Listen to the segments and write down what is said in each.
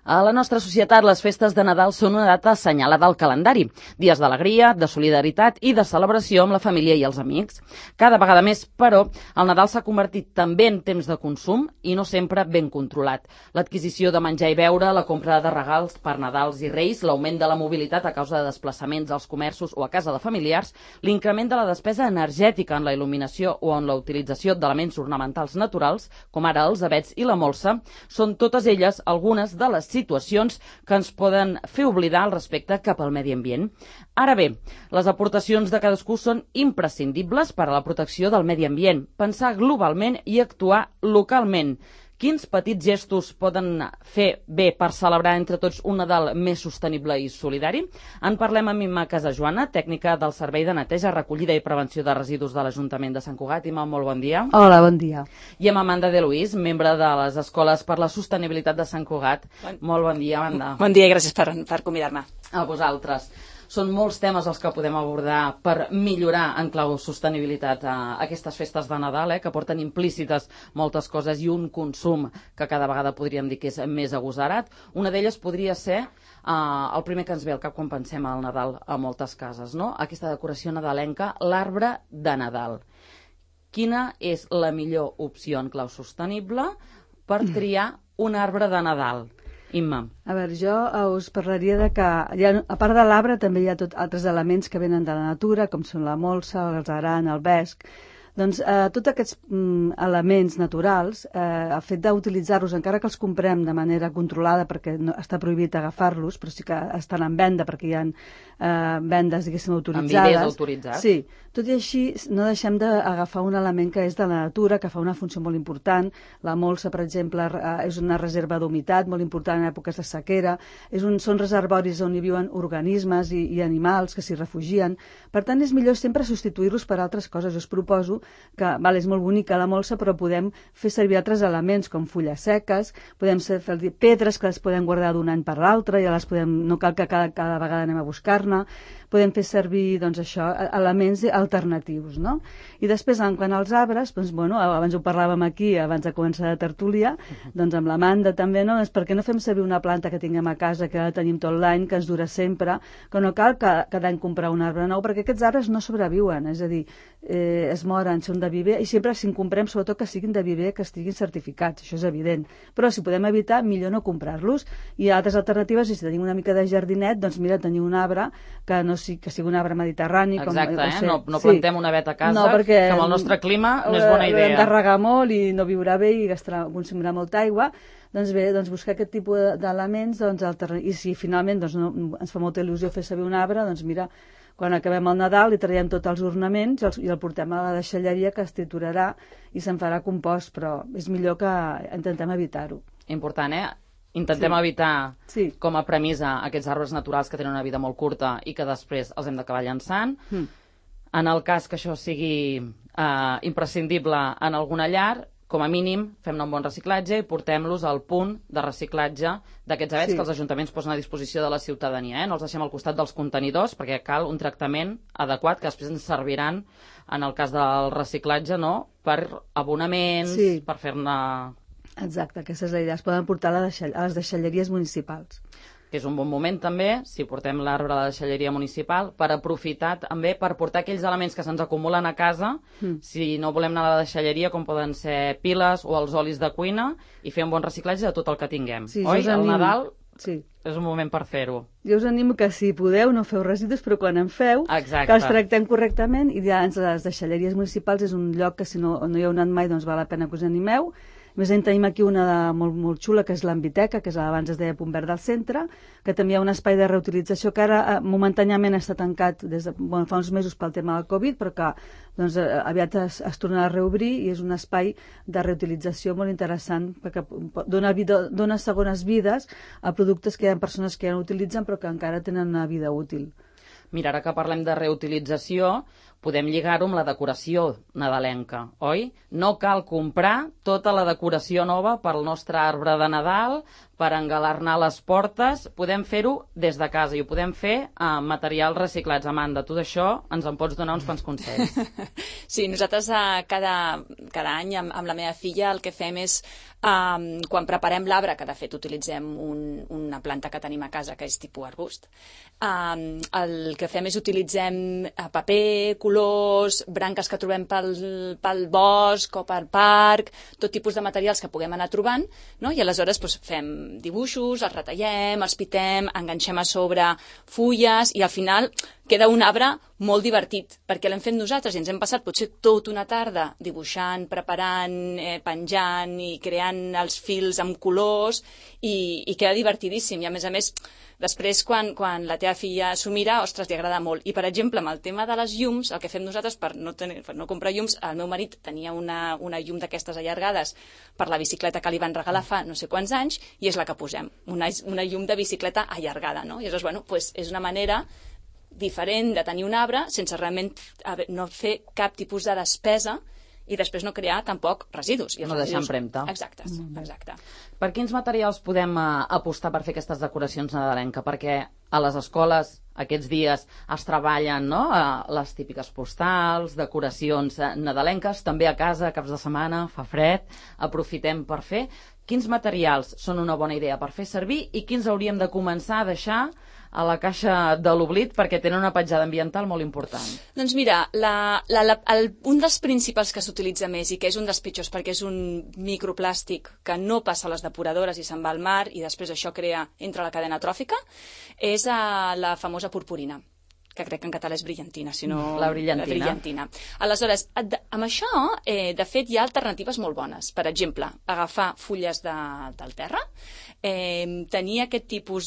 A la nostra societat, les festes de Nadal són una data assenyalada al calendari. Dies d'alegria, de solidaritat i de celebració amb la família i els amics. Cada vegada més, però, el Nadal s'ha convertit també en temps de consum i no sempre ben controlat. L'adquisició de menjar i beure, la compra de regals per Nadals i Reis, l'augment de la mobilitat a causa de desplaçaments als comerços o a casa de familiars, l'increment de la despesa energètica en la il·luminació o en la utilització d'elements ornamentals naturals, com ara els avets i la molsa, són totes elles algunes de les situacions que ens poden fer oblidar el respecte cap al medi ambient. Ara bé, les aportacions de cadascú són imprescindibles per a la protecció del medi ambient, pensar globalment i actuar localment. Quins petits gestos poden fer bé per celebrar entre tots un Nadal més sostenible i solidari? En parlem amb Imma Casajoana, tècnica del Servei de Neteja, Recollida i Prevenció de Residus de l'Ajuntament de Sant Cugat. Imma, molt bon dia. Hola, bon dia. I amb Amanda de Luis, membre de les Escoles per la Sostenibilitat de Sant Cugat. Molt bon dia, Amanda. Bon dia i gràcies per convidar-me. A vosaltres. Són molts temes els que podem abordar per millorar en clau sostenibilitat aquestes festes de Nadal, que porten implícites moltes coses i un consum que cada vegada podríem dir que és més agosarat. Una d'elles podria ser el primer que ens ve al cap quan pensem al Nadal a moltes cases, no? Aquesta decoració nadalenca, l'arbre de Nadal. Quina és la millor opció en clau sostenible per triar un arbre de Nadal? Imma. A veure, jo us parlaria de que, a part de l'arbre, també hi ha altres elements que venen de la natura, com són la molsa, el zaran, el vesc. Doncs tots aquests elements naturals, el fet d'utilitzar-los, encara que els comprem de manera controlada, perquè no, està prohibit agafar-los, però sí que estan en venda perquè hi ha vendes, diguéssim, autoritzades. Amb idees autoritzades. Sí. Tot i així, no deixem d'agafar un element que és de la natura, que fa una funció molt important. La molsa, per exemple, és una reserva d'humitat molt important en èpoques de sequera. Són reservoris on hi viuen organismes i animals que s'hi refugien. Per tant, és millor sempre substituir-los per altres coses. Jo us proposo que, és molt bonica la molsa, però podem fer servir altres elements, com fulles seques, podem fer pedres que les podem guardar d'un any per l'altre, ja les podem, no cal que cada vegada anem a buscar-ne. Podem fer servir, doncs, això, elements alternatius, no? I després, quant als arbres, doncs, bueno, abans ho parlàvem aquí, abans de començar la tertúlia, doncs amb l'Amanda també, no? Per què no fem servir una planta que tinguem a casa, que tenim tot l'any, que ens dura sempre, que no cal cada any comprar un arbre nou, perquè aquests arbres no sobreviuen, és a dir, es moren, són de viver, i sempre si en comprem, sobretot que siguin de viver, que estiguin certificats, això és evident. Però si podem evitar, millor no comprar-los. Hi ha altres alternatives, i si tenim una mica de jardinet, doncs mira, tenir un arbre que sigui un arbre mediterrani. Exacte, no plantem un avet a casa, que amb el nostre clima no és bona idea. Hem de regar molt i no viurà bé i consumirà molta aigua. Doncs bé, buscar aquest tipus d'elements, i si finalment ens fa molta il·lusió fer servir un arbre, doncs mira, quan acabem el Nadal li traiem tots els ornaments i el portem a la deixalleria, que es triturarà i se'n farà compost, però és millor que intentem evitar-ho. Important, Intentem evitar com a premissa aquests arbres naturals que tenen una vida molt curta i que després els hem d'acabar llançant. En el cas que això sigui imprescindible en alguna llar, com a mínim fem-ne un bon reciclatge i portem-los al punt de reciclatge d'aquests avets que els ajuntaments posen a disposició de la ciutadania. No els deixem al costat dels contenidors perquè cal un tractament adequat que després ens serviran en el cas del reciclatge per abonaments, per fer-ne... Exacte, aquesta és la idea. Es poden portar a les deixalleries municipals. Que és un bon moment també, si portem l'arbre a la deixalleria municipal, per aprofitar també per portar aquells elements que se'ns acumulen a casa, si no volem anar a la deixalleria, com poden ser piles o els olis de cuina, i fer un bon reciclatge de tot el que tinguem. Oi? El Nadal és un moment per fer-ho. Jo us animo que si podeu no feu residus, però quan en feu, que els tractem correctament, i les deixalleries municipals és un lloc que si no hi heu anat mai, doncs val la pena que us animeu. A més, tenim aquí una molt xula, que és l'Ambiteca, que abans es deia Punt Verd del Centre, que també hi ha un espai de reutilització que ara momentàniament està tancat fa uns mesos pel tema del Covid, però que aviat es tornarà a reobrir, i és un espai de reutilització molt interessant, perquè dona segones vides a productes que hi ha persones que ja no utilitzen però que encara tenen una vida útil. Mira, ara que parlem de reutilització, podem lligar-ho amb la decoració nadalenca, oi? No cal comprar tota la decoració nova pel nostre arbre de Nadal, per engalernar les portes, podem fer-ho des de casa i ho podem fer amb materials reciclats. Amanda, tu d'això ens en pots donar uns quants consells. Sí, nosaltres cada any amb la meva filla el que fem és, quan preparem l'arbre, que de fet utilitzem una planta que tenim a casa que és tipus arbust, el que fem és utilitzem paper, colors, branques que trobem pel bosc o pel parc, tot tipus de materials que puguem anar trobant, no? I aleshores doncs, fem dibuixos, els retallem, els pitem, enganxem a sobre fulles i al final queda un arbre molt divertit, perquè l'hem fet nosaltres i ens hem passat potser tota una tarda dibuixant, preparant, penjant i creant els fils amb colors i queda divertidíssim. I a més, després quan la teva filla s'ho mira, ostres, li agrada molt. I per exemple, amb el tema de les llums, el que fem nosaltres per no comprar llums, el meu marit tenia una llum d'aquestes allargades per la bicicleta que li van regalar fa no sé quants anys i és la que posem, una llum de bicicleta allargada, no? I llavors, bueno, pues és una manera diferent de tenir un arbre sense realment no fer cap tipus de despesa i després no crear tampoc residus. No deixar empremta. Exacte. Per quins materials podem apostar per fer aquestes decoracions nadalenques? Perquè a les escoles aquests dies es treballen, no? Les típiques postals, decoracions nadalenques, també a casa, caps de setmana, fa fred, aprofitem per fer. Quins materials són una bona idea per fer servir i quins hauríem de començar a deixar a la caixa de l'oblit perquè tenen una petjada ambiental molt important? Doncs mira, un dels principals que s'utilitza més i que és un dels pitjors perquè és un microplàstic que no passa a les depuradores i se'n va al mar i després això entra a la cadena tròfica, és la famosa purpurina, que crec que en català és brillantina, si no... La brillantina. La brillantina. Aleshores, amb això, de fet, hi ha alternatives molt bones. Per exemple, agafar fulles del terra, tenir aquest tipus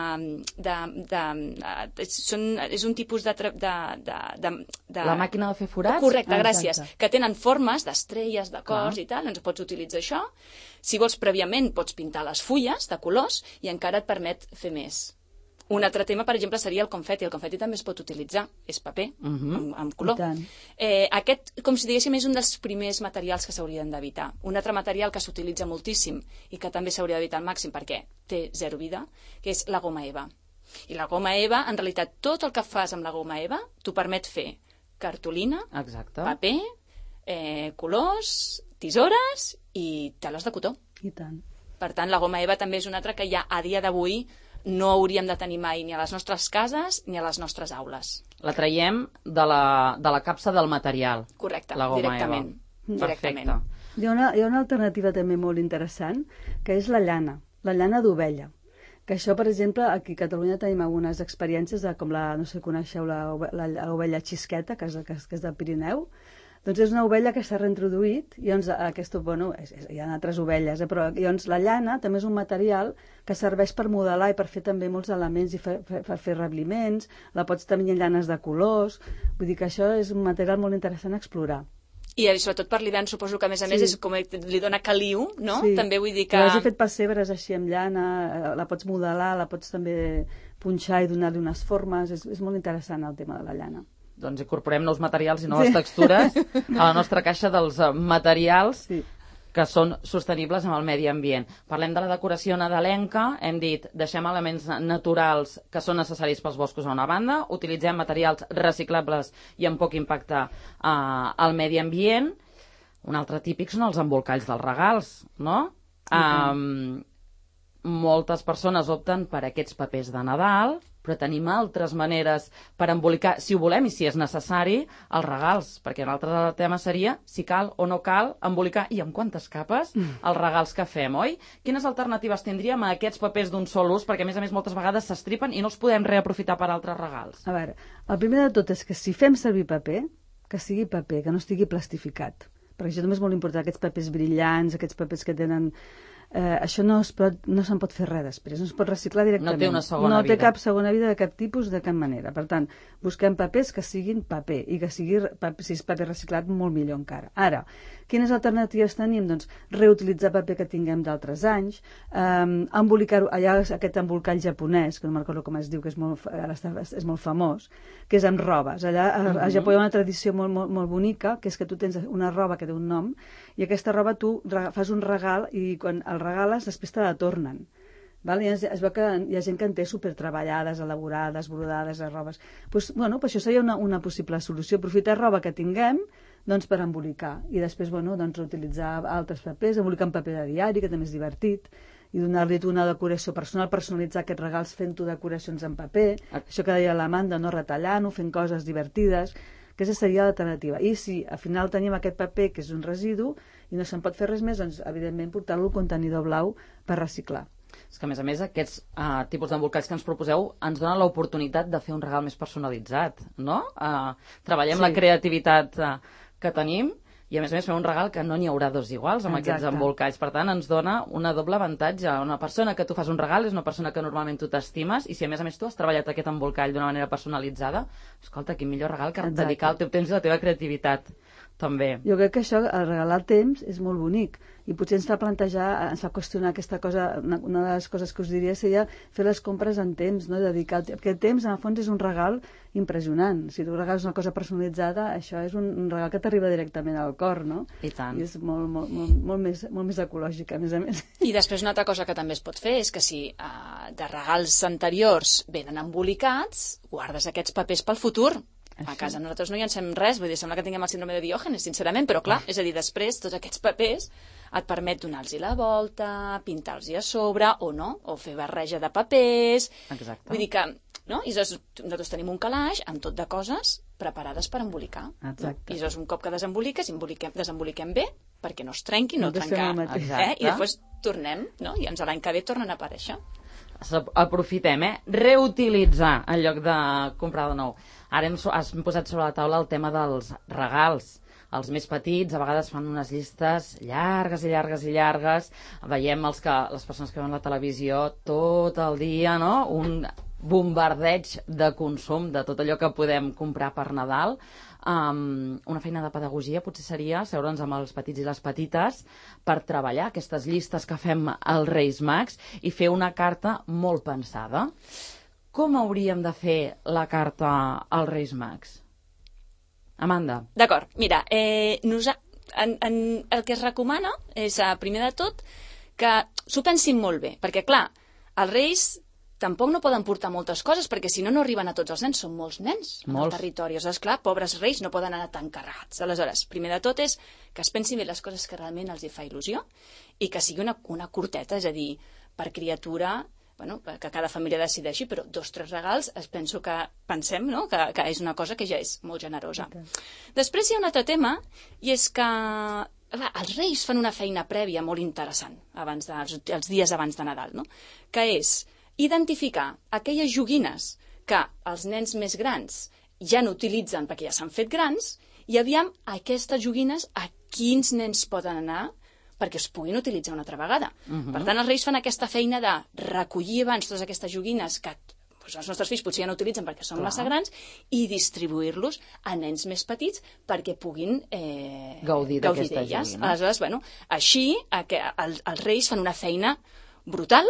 és un tipus de... La màquina de fer forats? Correcte, gràcies. Que tenen formes d'estrelles, de cors i tal, doncs pots utilitzar això. Si vols, prèviament, pots pintar les fulles de colors i encara et permet fer més. Un altre tema, per exemple, seria el confeti. El confeti també es pot utilitzar. És paper, amb color. Aquest, com si diguéssim, és un dels primers materials que s'haurien d'evitar. Un altre material que s'utilitza moltíssim i que també s'hauria d'evitar al màxim perquè té zero vida, que és la goma eva. I la goma eva, en realitat, tot el que fas amb la goma eva t'ho permet fer cartolina, paper, colors, tisores i teles de cotó. I tant. Per tant, la goma eva també és una altra que ja a dia d'avui no hauríem de tenir mai ni a les nostres cases ni a les nostres aules. La traiem de la capsa del material. Correcte, la goma directament. Eva. Perfecte. Hi ha una alternativa també molt interessant, que és la llana d'ovella. Que això, per exemple, aquí a Catalunya tenim algunes experiències com no sé si coneixeu l'ovella xisqueta, que és del Pirineu. Doncs és una ovella que s'ha reintroduït i doncs hi ha altres ovelles, però doncs la llana també és un material que serveix per modelar i per fer també molts elements i per fer rebliments, la pots tenir en llanes de colors, vull dir que això és un material molt interessant a explorar. I sobretot per l'hivern suposo que a més és com li dona caliu, no? Sí. També vull dir que... He fet pessebres així amb llana, la pots modelar, la pots també punxar i donar-li unes formes, és molt interessant el tema de la llana. Doncs incorporem nous materials i noves textures a la nostra caixa dels materials que són sostenibles amb el medi ambient. Parlem de la decoració nadalenca, hem dit, deixem elements naturals que són necessaris pels boscos a una banda, utilitzem materials reciclables i amb poc impacte al medi ambient. Un altre típic són els embolcalls dels regals, no? Moltes persones opten per aquests papers de Nadal, però tenim altres maneres per embolicar, si ho volem i si és necessari, els regals, perquè l'altre tema seria si cal o no cal embolicar, i amb quantes capes, els regals que fem, oi? Quines alternatives tindríem a aquests papers d'un sol ús, perquè a més moltes vegades s'estripen i no els podem reaprofitar per altres regals? A veure, el primer de tot és que si fem servir paper, que sigui paper, que no estigui plastificat, perquè això també és molt important, aquests papers brillants, aquests papers que tenen... això no se'n pot fer res després, no es pot reciclar directament. No té una segona vida. No té cap segona vida de cap tipus, de cap manera. Per tant, busquem papers que siguin paper i que sigui, si és paper reciclat, molt millor encara. Ara, Quines alternatives tenim? Doncs reutilitzar paper que tinguem d'altres anys, embolicar-ho, allà aquest embolcall japonès, que no me'n recordo com es diu, que és molt famós, que és amb robes. Allà a Japó hi ha una tradició molt bonica, que és que tu tens una roba que té un nom, i aquesta roba tu fas un regal i quan el regales després te la tornen. Val? I es veu que hi ha gent que en té supertreballades, elaborades, brodades de robes. Pues, bueno, això seria una possible solució. Aprofitar roba que tinguem doncs, per embolicar. I després doncs, utilitzar altres papers, embolicar en paper de diari, que també és divertit, i donar-li una decoració personal, personalitzar aquests regals fent-ho decoracions en paper. Això que deia l'Amanda, no retallant-ho, fent coses divertides. Aquesta seria l'alternativa. I si al final tenim aquest paper, que és un residu, i no se'n pot fer res més, doncs, evidentment, portar-lo al contenidor blau per reciclar. És que, a més, aquests tipus d'embolcalls que ens proposeu ens donen l'oportunitat de fer un regal més personalitzat, no? Treballem la creativitat que tenim i, a més, fer un regal que no n'hi haurà dos iguals amb aquests embolcalls. Per tant, ens dona una doble avantatge. Una persona que tu fas un regal és una persona que normalment tu t'estimes i si, a més, tu has treballat aquest embolcall d'una manera personalitzada, escolta, quin millor regal que dedicar el teu temps i la teva creativitat, també. Jo crec que això, el regalar temps, és molt bonic. I potser ens fa plantejar, ens fa qüestionar aquesta cosa, una de les coses que us diria seria fer les compres en temps, no? Dedicar aquest temps, en el fons, és un regal impressionant. Si tu regales una cosa personalitzada, això és un regal que t'arriba directament al cor, no? I tant. I és molt més ecològic, a més. I després una altra cosa que també es pot fer és que si de regals anteriors venen embolicats, guardes aquests papers pel futur. A casa nosaltres no hi llancem res, vull dir, sembla que tinguem el síndrome de Diògenes, sincerament, però clar, és a dir, després tots aquests papers et permet donar-los la volta, pintar-los a sobre, o no, o fer barreja de papers. Exacte. Vull dir que, no? I nosaltres tenim un calaix amb tot de coses preparades per embolicar. Exacte. I un cop que desemboliquem bé, perquè no es trenqui, no trencar. I després tornem, no? I l'any que ve tornen a aparèixer. Aprofitem, reutilitzar en lloc de comprar de nou. Ara has posat sobre la taula el tema dels regals. Els més petits a vegades fan unes llistes llargues i llargues i llargues. Veiem les persones que veuen la televisió tot el dia, no? Un bombardeig de consum de tot allò que podem comprar per Nadal. Una feina de pedagogia potser seria seure'ns amb els petits i les petites per treballar aquestes llistes que fem als Reis Mags i fer una carta molt pensada. Com hauríem de fer la carta als Reis Mags? Amanda. D'acord, mira, el que es recomana és, primer de tot, que s'ho pensin molt bé, perquè, clar, els Reis tampoc no poden portar moltes coses, perquè si no, no arriben a tots els nens. Són molts nens al territori. És clar, pobres Reis no poden anar tan carregats. Aleshores, primer de tot és que es pensin bé les coses que realment els hi fa il·lusió i que sigui una curteta, és a dir, per criatura, que cada família decideixi, però 2 o 3 regals pensem, no? que és una cosa que ja és molt generosa. Okay. Després hi ha un altre tema, i és que els Reis fan una feina prèvia molt interessant els dies abans de Nadal, no? Que és identificar aquelles joguines que els nens més grans ja no utilitzen perquè ja s'han fet grans i aviam aquestes joguines a quins nens poden anar perquè es puguin utilitzar una altra vegada. Per tant, els Reis fan aquesta feina de recollir abans totes aquestes joguines que els nostres fills potser ja no utilitzen perquè són massa grans i distribuir-los a nens més petits perquè puguin gaudir d'elles. Aleshores, així els Reis fan una feina brutal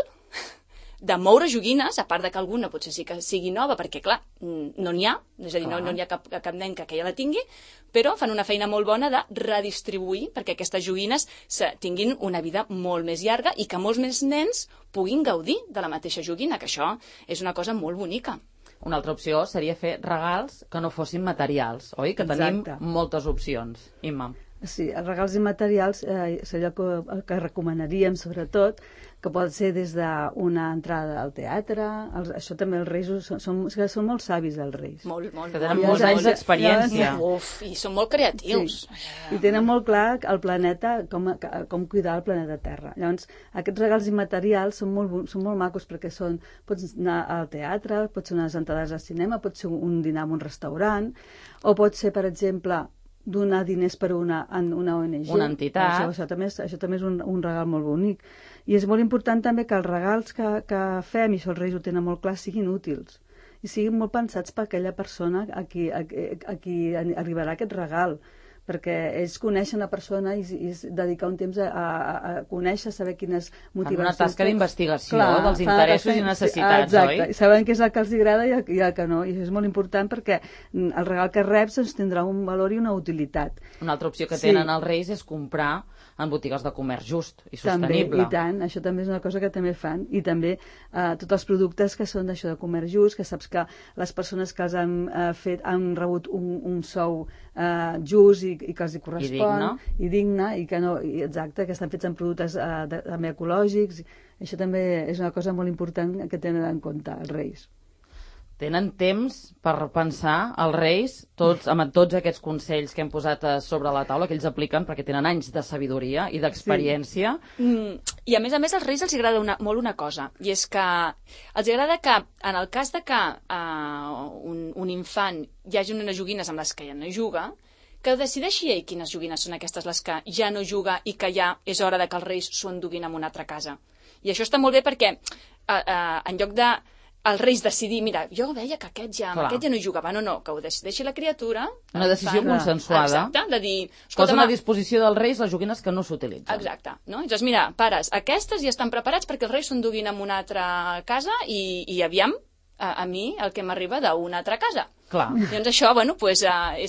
de moure joguines, a part que alguna potser sí que sigui nova, perquè, clar, no n'hi ha, és a dir, no hi ha cap nen que ja la tingui, però fan una feina molt bona de redistribuir perquè aquestes joguines tinguin una vida molt més llarga i que molts més nens puguin gaudir de la mateixa joguina, que això és una cosa molt bonica. Una altra opció seria fer regals que no fossin materials, oi? Que tenim moltes opcions. Imma. Sí, els regals immaterials és allò que recomanaríem, sobretot, que pot ser des d'una entrada al teatre. Això també els Reis són molt savis, els Reis. Molt. Que tenen molts anys d'experiència. I són molt creatius. Sí. I tenen molt clar el planeta, com cuidar el planeta Terra. Llavors, aquests regals immaterials són molt macos perquè pots anar al teatre, pot ser unes entrades al cinema, pot ser un dinar en un restaurant, o pot ser, per exemple, donar diners per una ONG. Una entitat. Això també és un regal molt bonic. I és molt important també que els regals que fem, i això els Reis ho tenen molt clar, siguin útils. I siguin molt pensats per aquella persona a qui arribarà aquest regal. perquè ells coneixen la persona i dedicar un temps a conèixer, saber quines motivacions... En una tasca d'investigació dels interessos i necessitats, exacte, oi? Saben què és el que els agrada i el que no, i això és molt important perquè el regal que reps tindrà un valor i una utilitat. Una altra opció que tenen els Reis és comprar en botigues de comerç just i sostenible. També, i tant, això també és una cosa que també fan, i també tots els productes que són d'això de comerç just, que saps que les persones que els han fet han rebut un sou just i que els hi correspon, i digne, i que no, exacte, que estan fets amb productes també ecològics. Això també és una cosa molt important que tenen en compte els Reis. Tenen temps per pensar els Reis amb tots aquests consells que hem posat sobre la taula, que ells apliquen perquè tenen anys de sabidoria i d'experiència. I a més, als Reis els agrada molt una cosa, i és que els agrada que, en el cas de que un infant hi hagi unes joguines amb les que ja no juga, que decideixi ell quines joguines són aquestes les que ja no juga i que ja és hora de que els Reis s'ho enduguin a una altra casa. I això està molt bé perquè, en lloc de els Reis decidir, mira, jo veia que aquest ja no jugava, no, que ho decideixi la criatura. Una decisió consensuada. Exacte, de dir... Posen a disposició dels Reis les joguines que no s'utilitzen. Exacte, no? Llavors, mira, pares, aquestes ja estan preparats perquè els Reis s'enduguin a una altra casa i aviam, a mi el que m'arriba d'una altra casa. Clar. Llavors això, bueno, pues,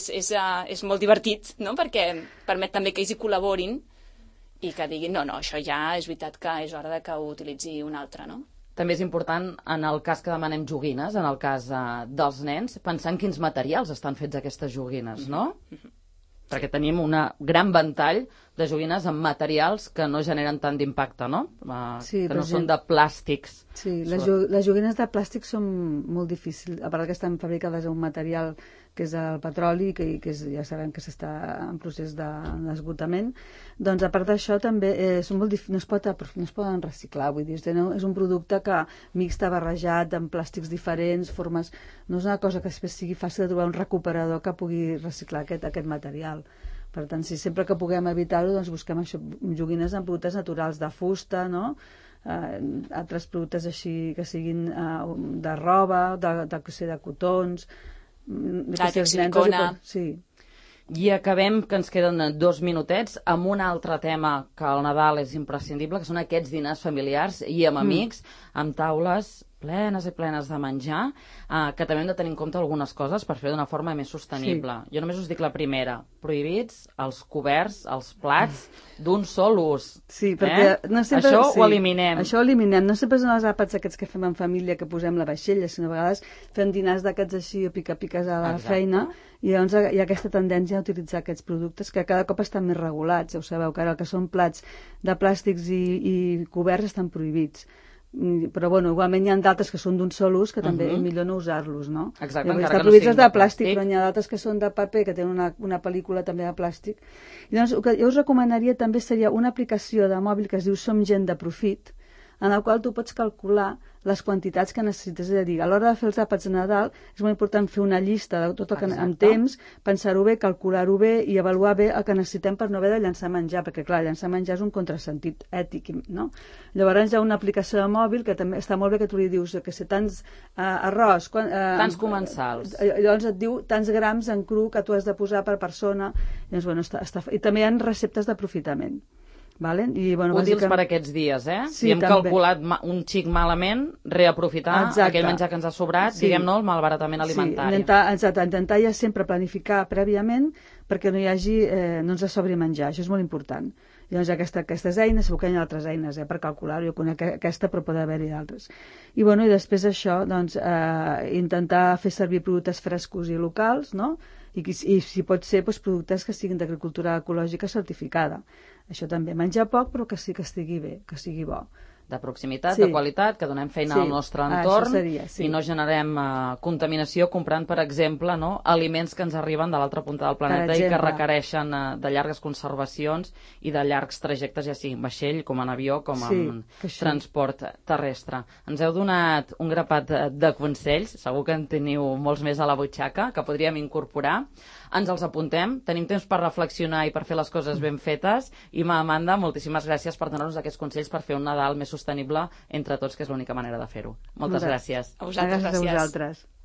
és molt divertit, no? Perquè permet també que ells hi col·laborin i que diguin, no, això ja és veritat que és hora de que ho utilitzi un altre, no? També és important, en el cas que demanem joguines, en el cas dels nens, pensar en quins materials estan fets aquestes joguines, no? Perquè tenim un gran ventall de joguines amb materials que no generen tant d'impacte, no? Que no són de plàstics. Sí, les joguines de plàstic són molt difícils, a part que estan fabricades amb un material que és el petroli, que ja sabem que s'està en procés d'esgotament, doncs a part d'això també no es poden reciclar, vull dir, és un producte que mixta, barrejat, amb plàstics diferents, formes... No és una cosa que després sigui fàcil de trobar un recuperador que pugui reciclar aquest material. Per tant, si sempre que puguem evitar-ho, doncs busquem això, joguines amb productes naturals de fusta, no?, altres productes així que siguin de roba, de cotons, làtex, silicona... Sí. I acabem, que ens queden 2 minutets, amb un altre tema que al Nadal és imprescindible, que són aquests dinars familiars i amb amics, amb taules plenes i plenes de menjar, que també hem de tenir en compte algunes coses per fer d'una forma més sostenible. Sí. Jo només us dic la primera. Prohibits els coberts, els plats, d'un sol ús. Sí, perquè no sempre... Això ho eliminem. Això ho eliminem. No sempre són els àpats aquests que fem en família, que posem la vaixella, sinó a vegades fem dinars d'aquests així o pica-piques a la feina, i llavors hi ha aquesta tendència a utilitzar aquests productes que cada cop estan més regulats. Ja ho sabeu, que ara el que són plats de plàstics i coberts estan prohibits. Però bueno, igualment hi ha d'altres que són d'un sol ús que també és millor no usar-los, no? Exacte, encara que no siguin de plàstic, però hi ha d'altres que són de paper, que tenen una pel·lícula també de plàstic. I doncs el que jo us recomanaria també seria una aplicació de mòbil que es diu Som Gent de Profit, en el qual tu pots calcular les quantitats que necessites. És a dir, a l'hora de fer els àpats de Nadal és molt important fer una llista de tot el que en temps, pensar-ho bé, calcular-ho bé i avaluar bé el que necessitem per no haver de llançar menjar, perquè clar, llançar menjar és un contrasentit ètic, no? Llavors hi ha una aplicació de mòbil que també està molt bé, que tu li dius que sé tants arròs... tants comensals. Llavors et diu tants grams en cru que tu has de posar per persona. Llavors, bueno, i també hi ha receptes d'aprofitament. Vale? I, bueno, útils per aquests dies, Sí, si hem també calculat un xic malament, reaprofitar aquell menjar que ens ha sobrat, diguem-ne, el malbaratament alimentari. Intentar ja sempre planificar prèviament perquè no hi hagi, no ens sobri menjar, això és molt important. Llavors aquestes eines, segur que hi ha altres eines per calcular, jo conec aquesta però pot haver-hi d'altres. I després això, doncs, intentar fer servir productes frescos i locals, no? I si pot ser, productes que siguin d'agricultura ecològica certificada. Això també, menjar poc però que sí que estigui bé, que sigui bo. De proximitat, de qualitat, que donem feina al nostre entorn i no generem contaminació comprant, per exemple, aliments que ens arriben de l'altra punta del planeta i que requereixen de llargues conservacions i de llargs trajectes, ja sigui en vaixell, com en avió, com en transport terrestre. Ens heu donat un grapat de consells, segur que en teniu molts més a la butxaca, que podríem incorporar. Ens els apuntem, tenim temps per reflexionar i per fer les coses ben fetes, i Amanda, moltíssimes gràcies per donar-nos aquests consells per fer un Nadal més sostenible entre tots, que és l'única manera de fer-ho. Moltes gràcies. A vosaltres, gràcies. A vosaltres.